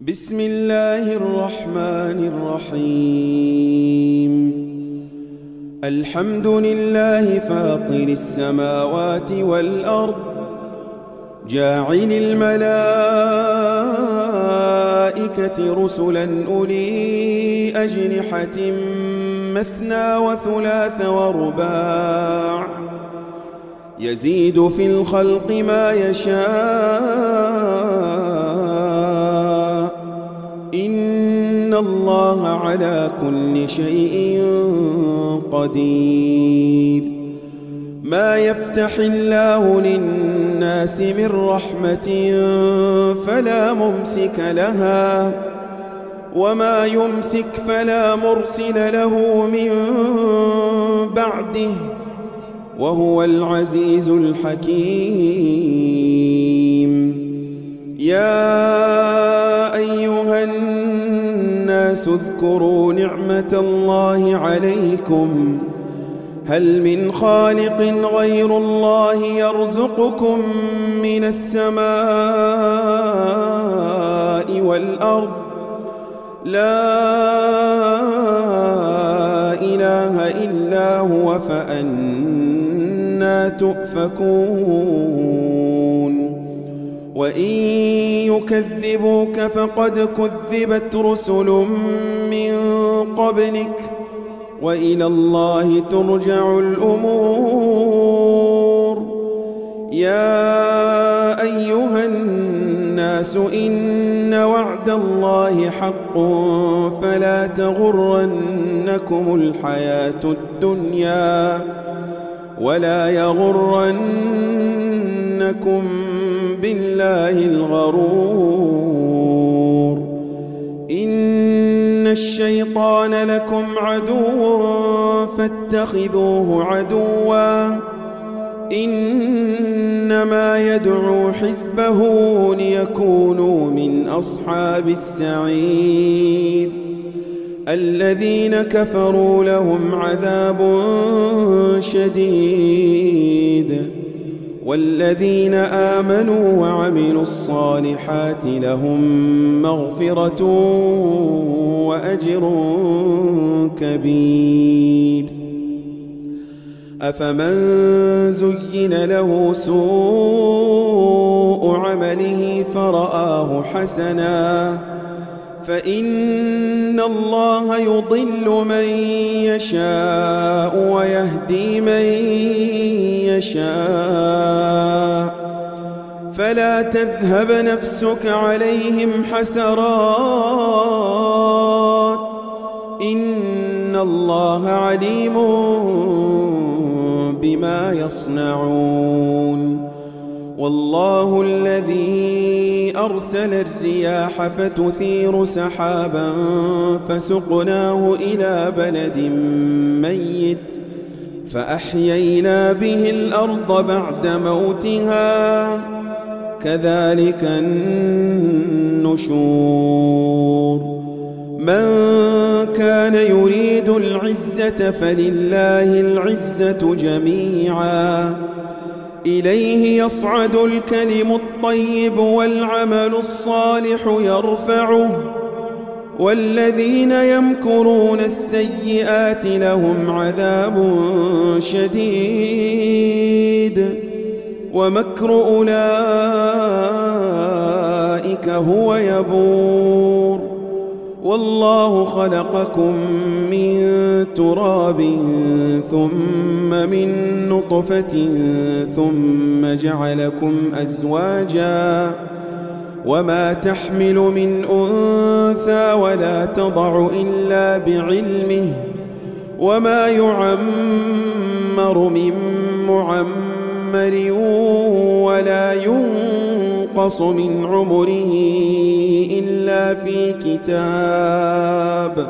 بسم الله الرحمن الرحيم. الحمد لله فاطر السماوات والأرض، جاعل الملائكة رسلا أولي أجنحة مثنى وثلاث ورباع، يزيد في الخلق ما يشاء، إن الله على كل شيء قدير. ما يفتح الله للناس من رحمة فلا ممسك لها، وما يمسك فلا مرسل له من بعده، وهو العزيز الحكيم. يا أيها الناس اذكروا نعمة الله عليكم، هل من خالق غير الله يرزقكم من السماء والأرض؟ لا إله إلا هو، فأنى تؤفكون؟ وإن يكذبوك فقد كذبت رسل من قبلك، وإلى الله ترجع الأمور. يا أيها الناس إن وعد الله حق، فلا تغرنكم الحياة الدنيا، ولا يغرنكم بالله الغرور. إن الشيطان لكم عدو فاتخذوه عدوا، إنما يدعو حزبه ليكونوا من أصحاب السعير. الذين كفروا لهم عذاب شديد، والذين آمنوا وعملوا الصالحات لهم مغفرة وأجر كبير. أفمن زين له سوء عمله فرآه حسنا، فإن الله يضل من يشاء ويهدي من يشاء، فلا تذهب نفسك عليهم حسرات، إن الله عليم بما يصنعون. والله الذي أرسل الرياح فتثير سحابا فسقناه إلى بلد ميت، فأحيينا به الأرض بعد موتها، كذلك النشور. من كان يريد العزة فلله العزة جميعا، إليه يصعد الكلم الطيب والعمل الصالح يرفعه، والذين يمكرون السيئات لهم عذاب شديد، ومكر أولئك هو يبور. والله خلقكم من تراب ثم من نطفة ثم جعلكم أزواجا، وما تحمل من أنثى ولا تضع إلا بعلمه، وما يعمر من معمر ولا ينقص من عمره إلا في كتاب،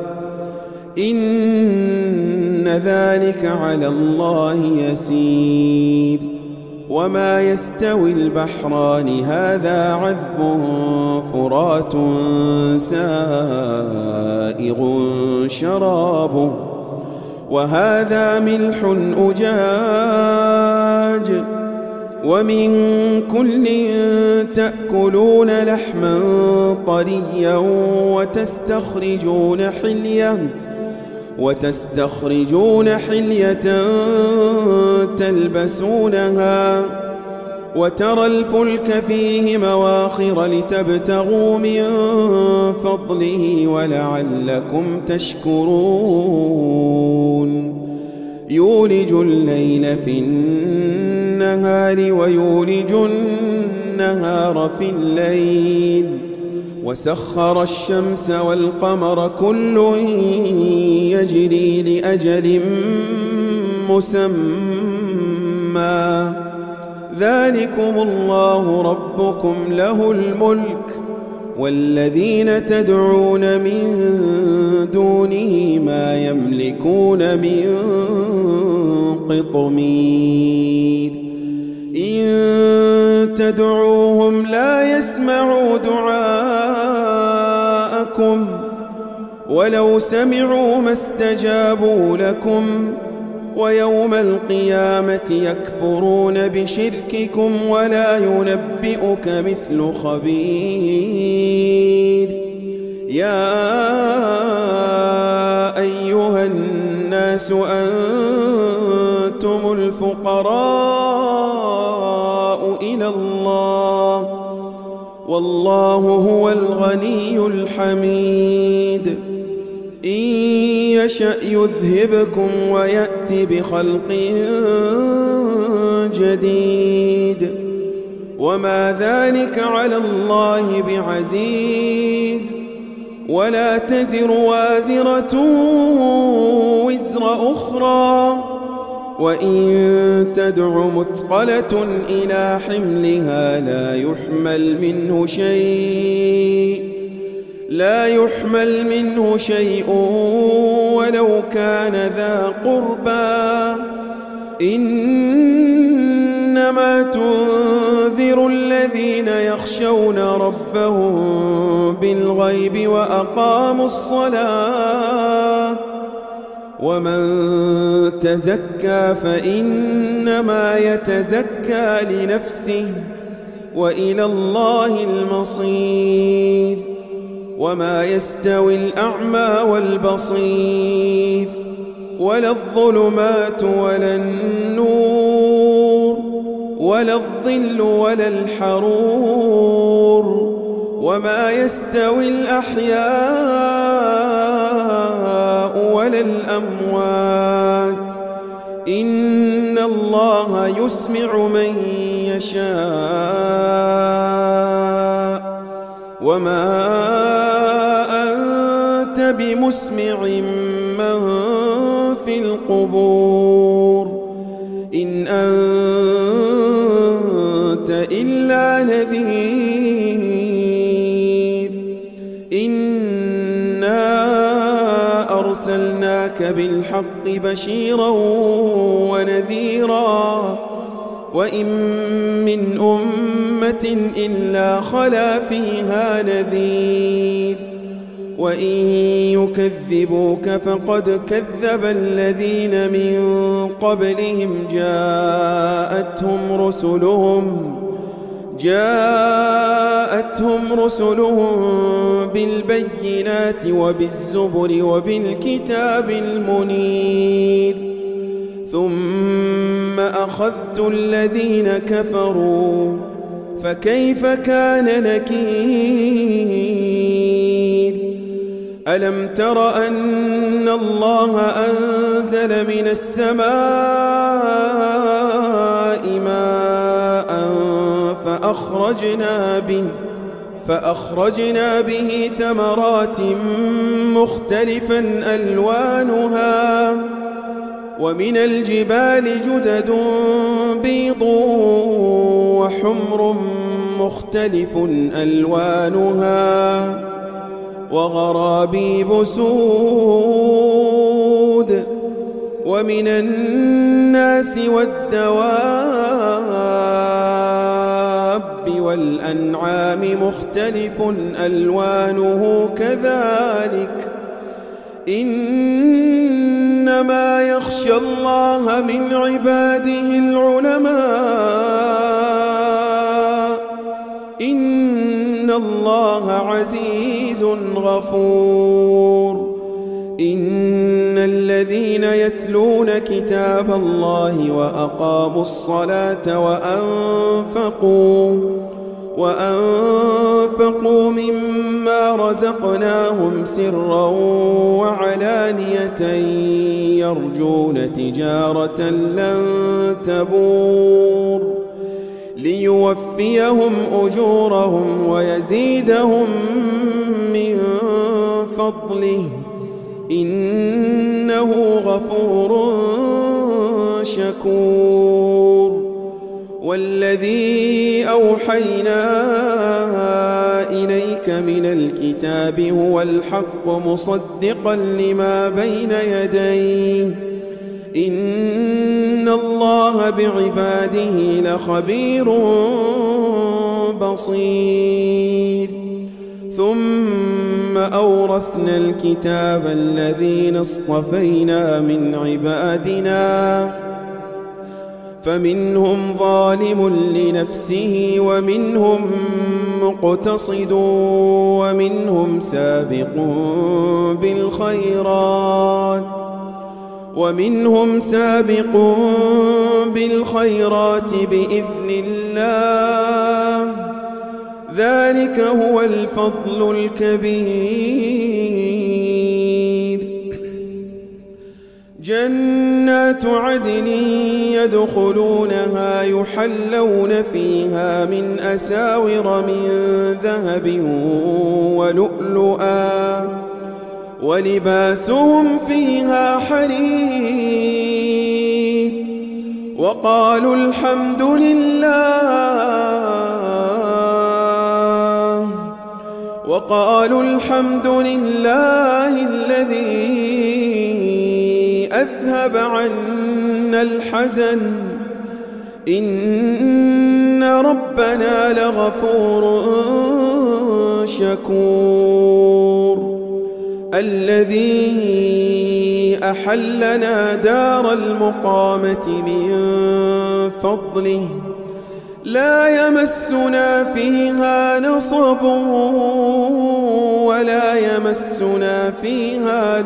إن ذلك على الله يسير. وما يستوي البحران هذا عذب فرات سائغ شرابه، وهذا ملح أجاج ومن كل تأكلون لحما طريا وتستخرجون حلية تلبسونها وترى الفلك فيه مواخر لتبتغوا من فضله ولعلكم تشكرون يولج الليل في النهار ويولج النهار في الليل وسخر الشمس والقمر كل يجري لأجل مسمى ذلكم الله ربكم له الملك والذين تدعون من دونه ما يملكون من قطمير إن تدعوهم لا يسمعوا دعاءكم ولو سمعوا ما استجابوا لكم ويوم القيامة يكفرون بشرككم ولا ينبئك مثل خبير يا أيها الناس أنتم الفقراء إلى الله والله هو الغني الحميد إن يشأ يذهبكم ويأتي بخلق جديد وما ذلك على الله بعزيز ولا تزر وازرة وزر أخرى وإن تدع مثقلة إلى حملها لا يحمل منه شيء ولو كان ذا قربى إنما تنذر الذين يخشون ربهم بالغيب وأقاموا الصلاة ومن تزكى فإنما يتزكى لنفسه وإلى الله المصير وما يستوي الأعمى والبصير ولا الظلمات ولا النور ولا الظل ولا الحرور وما يستوي الأحياء ولا الأموات إن الله يسمع من يشاء وما أنت بمسمع من في القبور إن أنت إلا نذير إنا أرسلناك بالحق بشيرا ونذيرا وإن من أمة إلا خلا فيها نذير وإن يكذبوك فقد كذب الذين من قبلهم جاءتهم رسلهم بالبينات وبالزبر وبالكتاب المنير ثم أخذت الذين كفروا فكيف كان نكير ألم تر أن الله أنزل من السماء ماء فأخرجنا به ثمرات مختلفا ألوانها ومن الجبال جدد بيض وحمر مختلف ألوانها وغرابيب سود ومن الناس والدواب والأنعام مختلف ألوانه كذلك إنما يخشى الله من عباده العلماء الله عزيز غفور. إن الذين يتلون كتاب الله وأقاموا الصلاة وأنفقوا مما رزقناهم سرا وعلانية يرجون تجارة لن تبور ليوفيهم أجورهم ويزيدهم من فضله إنه غفور شكور. والذي أوحينا إليك من الكتاب هو الحق مصدقا لما بين يديه إن الله بعباده لخبير بصير. ثم أورثنا الكتاب الذين اصطفينا من عبادنا فمنهم ظالم لنفسه ومنهم سابق بالخيرات بإذن الله ذلك هو الفضل الكبير. جنات عدن يدخلونها يحلون فيها من أساور من ذهب ولؤلؤا ولباسهم فيها حرير. وقالوا الحمد لله الذي أذهب عنا الحزن إن ربنا لغفور شكور. الذي أحلنا دار المقامة من فضله لا يمسنا فيها نصب ولا يمسنا فيها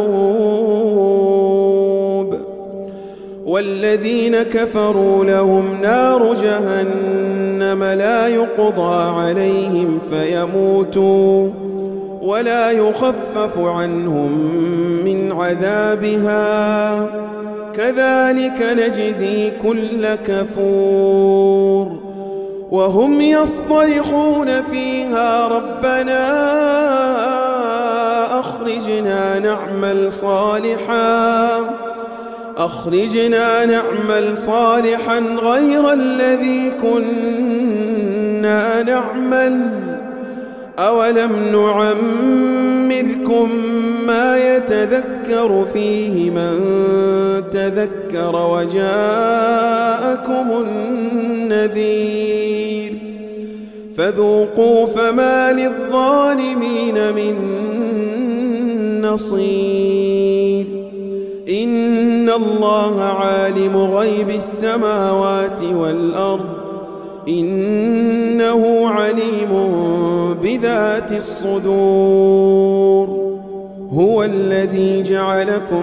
لغوب. والذين كفروا لهم نار جهنم لا يقضى عليهم فيموتوا ولا يخفف عنهم من عذابها كذلك نجزي كل كفور. وهم يصطرخون فيها ربنا أخرجنا نعمل صالحا غير الذي كنا نعمل أولم نعمركم ما يتذكر فيه من تذكر وجاءكم النذير فذوقوا فما للظالمين من نصير. إن الله عالم غيب السماوات والأرض إنه عليم بذات الصدور. هو الذي جعلكم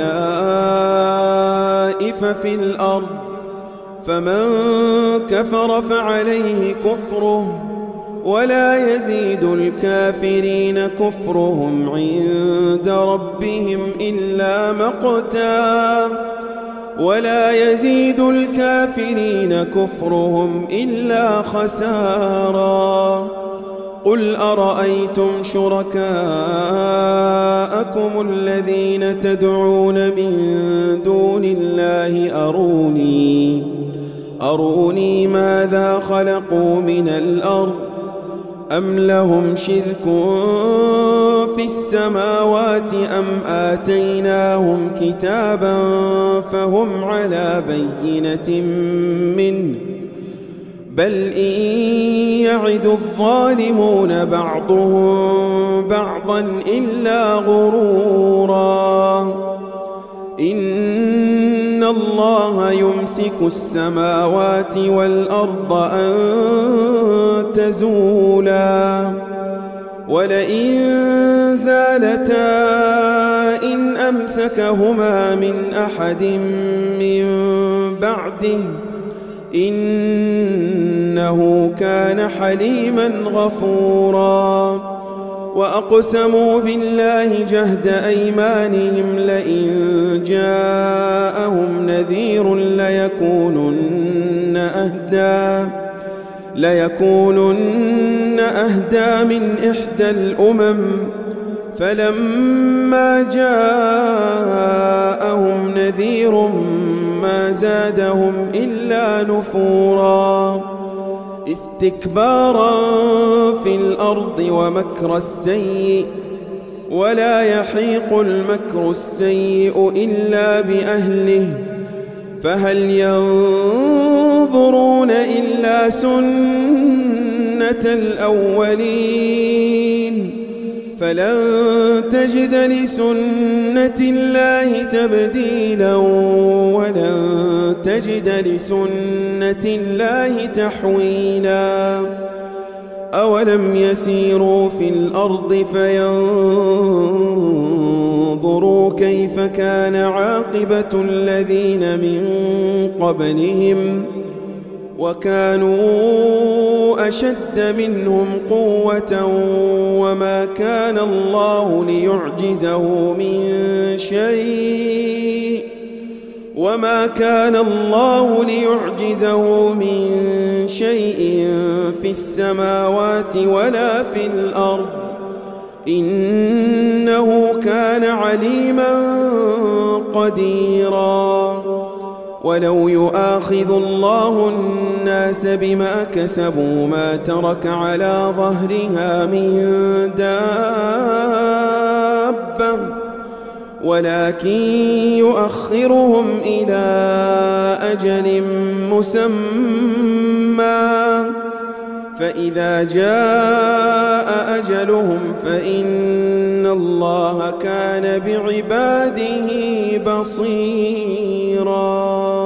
خلائف في الأرض فمن كفر فعليه كفره ولا يزيد الكافرين كفرهم عند ربهم إلا مقتا ولا يزيد الكافرين كفرهم إلا خسارا. قل أرأيتم شركاءكم الذين تدعون من دون الله أروني ماذا خلقوا من الأرض أم لهم شرك في السماوات أم آتيناهم كتابا فهم على بينة منه بل إن يعد الظالمون بعضهم بعضا إلا غرورا. إن الله يمسك السماوات والأرض أن تزولا ولئن زالتا إن أمسكهما من أحد من بعده إنه كان حليما غفورا وأقسموا بالله جهد أيمانهم لئن جاءهم نذير ليكونن أهدى من إحدى الأمم فلما جاءهم نذير ما زادهم إلا نفورا استكبارا في الأرض ومكر السيء ولا يحيق المكر السيء إلا بأهله فهل ينظرون إلا سنة الأولين فلن تجد لسنة الله تبديلا ولن تجد لسنة الله تحويلا أولم يسيروا في الأرض فينظروا كيف كان عاقبة الذين من قبلهم وكانوا أشد منهم قوة وما كان الله ليعجزه من شيء في السماوات ولا في الأرض إنه كان عليما قديرا ولو يؤاخذ الله الناس بما كسبوا ما ترك على ظهرها من دابة ولكن يؤخرهم إلى أجل مسمى فإذا جاء أجلهم فإن الله كان بعباده بصيرا